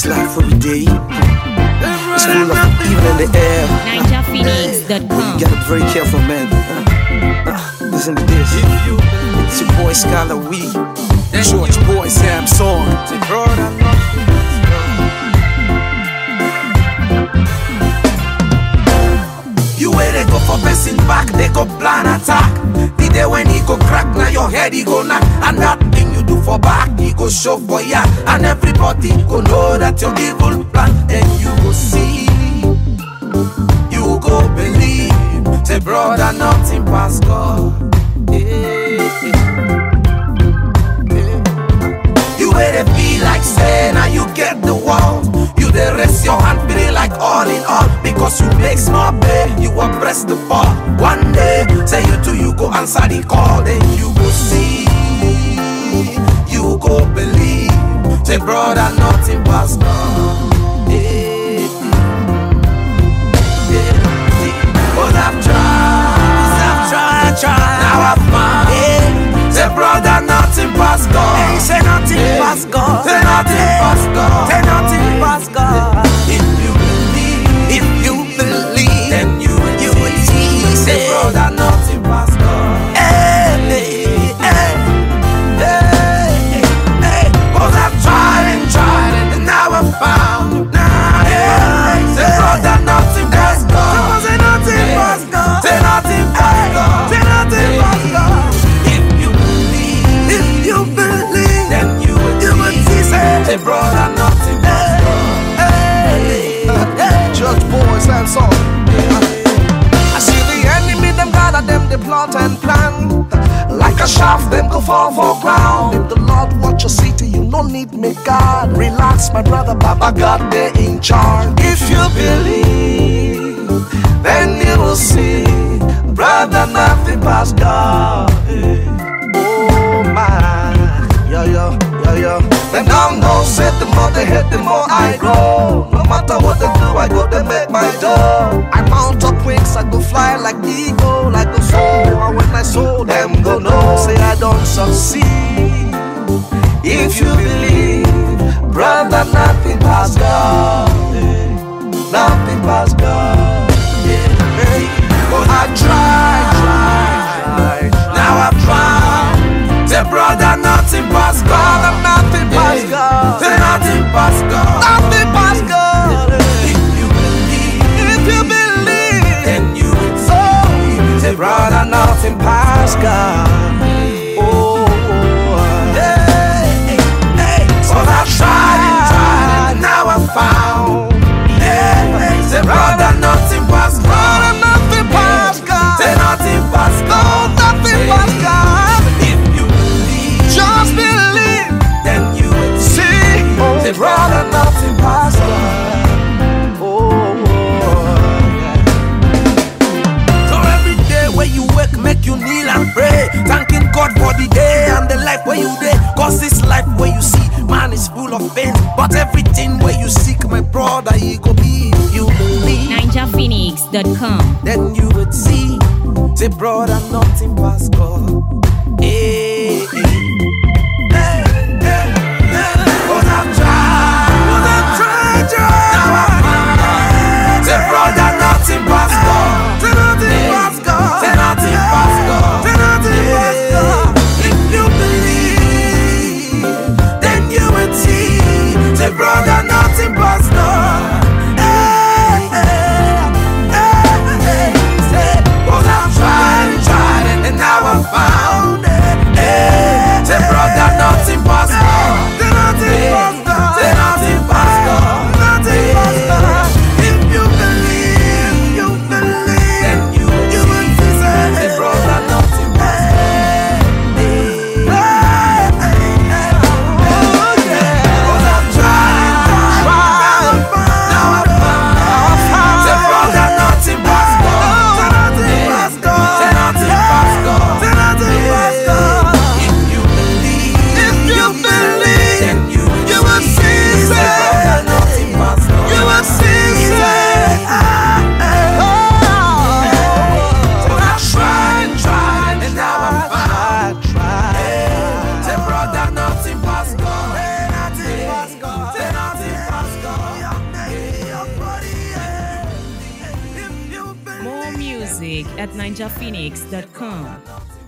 life every day. It's full of evil in the air. NinjaPhoenix.com. You gotta be very careful, man. Listen to this. It's your boy Skylar Wee, George Boy Samson. You where they go for person back, they go plan attack. The day when he go crack, now your head he go knock. And that thing you do for back, he go show for ya. And everybody go know that your evil plan. Then you go see, you go believe. Say brother, nothing past God. You where they feel like say, now you get the world. You they rest your hand, feeling like all in all. Because you make small pay, you will press the ball. One day, say you too, you go answer the call. Then you go see, you go believe. Say brother, nothing past God. But I've tried, now I've found. Say brother, nothing past God. Hey, say nothing past God. Say nothing past God. Say nothing past God. If you believe, then you will see. Say brother, nothing past God. Hey, hey, hey, hey. Cause I've tried, and now I've found. Say brother, nothing past God. Say nothing past God. Say nothing past God. Say nothing past God. If you believe, then you will see. Say brother, nothing past God. Judge Boy Samson. I see the enemy, them gather them, they plot and plan. Like a shaft, them go fall for ground. If the Lord watch your city, you no need me God. Relax, my brother, Baba God, they in charge. If you believe, then you will see. Brother, nothing past God. Oh my, yo. Them don't know, say the more they hate, the more I grow. No matter what they do, I go, they make my dough. I mount up wings, I go fly like eagle, like a soul. And when I soul, them go know, say I don't succeed. If you believe, brother, nothing past God. Nothing past God. But I tried, now I've found. Say brother, nothing past God. Nothing past God. Say nothing past God. Nothing past God. If you believe, then you will see. Say brother, nothing past God. Hey. But I've tried, now I've found. Say brother, nothing past God. Nothing past God. Say nothing past God. Nothing past God. If you believe, just believe, then you will see. Say brother, nothing past God. So every day where you wake, make you kneel and pray, thanking God for the day and the life where you day. Cause this life where you see, man is full of pain. But everything where you seek, my brother, he go be. If you believe, NinjaPhoenix.com. then you would see. Say brother, nothing past God. Hey, hey. But I've tried, now I've found. Say brother, nothing past God. Say nothing past God. Say nothing past God. Say nothing past God. If you believe, then you will see. Say brother, nothing past God. But I've tried, and now I've found. music at ninjaphoenix.com.